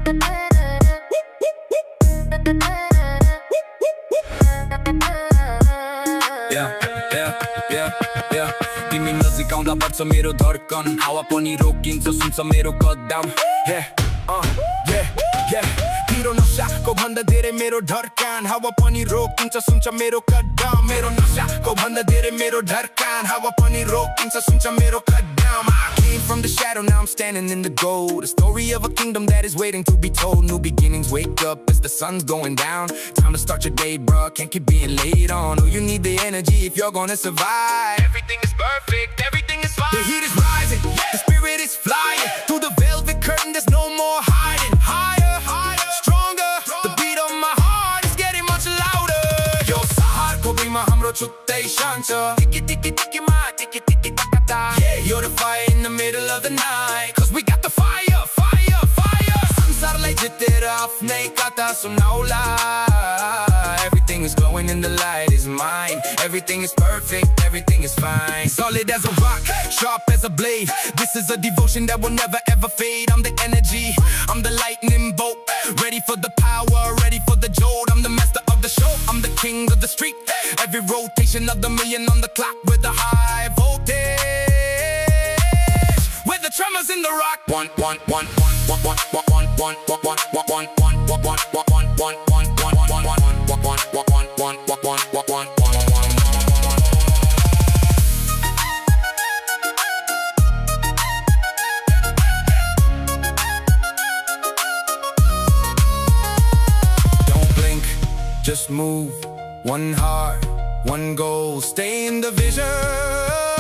तिमी नजिक आउँदा बढ्छ मेरो धड्कन हावा पनि रोकिन्छ सुन्छ मेरो कदम तिम्रो नसाको भन्दा धेरै मेरो धड्कन हावा पनि रोकिन्छ सुन्छ मेरो कदम मेरो नसाको भन्दा धेरै मेरो धड्कन हावा पनि रोकिन्छ सुन्छ मेरो कदम I came from the shadow, now I'm standing in the gold. The story of a kingdom that is waiting to be told. New beginnings, wake up as the sun's going down. Time to start your day, bruh, can't keep being late on. Oh, you need the energy if you're gonna survive. Everything is perfect, everything is fine. The heat is rising, the spirit is flying. Through the velvet curtain, there's no more hiding. Higher, higher, stronger. The beat of my heart is getting much louder. Yo, sahar ko bring my hamro chutte shancha. Tiki tiki tiki ma, tiki tiki taka. Yeah, you're the fire in the middle of the night. Cause we got the fire, fire, fire. Sansar lai jitte raf nahi kata sunaula. Everything is glowing and the light is mine. Everything is perfect, everything is fine. Solid as a rock, sharp as a blade. This is a devotion that will never ever fade. I'm the energy, I'm the lightning bolt. Ready for the power, ready for the jolt. I'm the master of the show, I'm the king of the street. Every rotation of the million on the clock with a high voltage. With the tremors in the rock. One. Don't blink, just move. One heart, one goal. Stay in the vision.